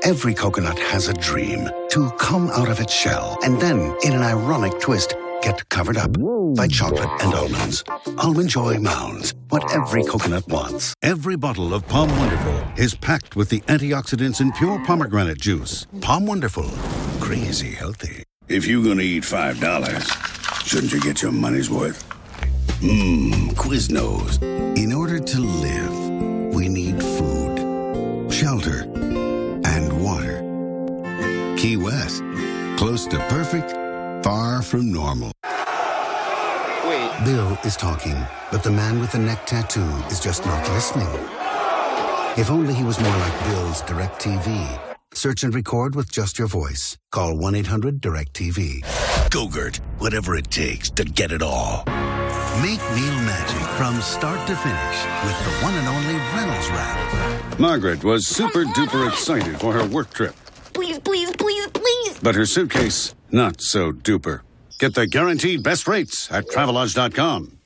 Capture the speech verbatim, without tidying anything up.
Every coconut has a dream to come out of its shell and then, in an ironic twist, get covered up by chocolate and almonds. Almond Joy Mounds, what every coconut wants. Every bottle of Palm Wonderful is packed with the antioxidants in pure pomegranate juice. Palm Wonderful. Crazy healthy. If you're gonna eat five dollars, shouldn't you get your money's worth? Mmm, Quiznos. In order to live, we need food, shelter, and water. Key West, close to perfect, far from normal. Wait. Bill is talking, but the man with the neck tattoo is just not listening. If only he was more like Bill's DirecTV. Search and record with just your voice. Call one eight hundred direct T V. Go-Gurt, whatever it takes to get it all. Make meal magic from start to finish with the one and only Reynolds Wrap. Margaret was super duper excited for her work trip. Please, please, please, please. But her suitcase, not so duper. Get the guaranteed best rates at Travelodge dot com.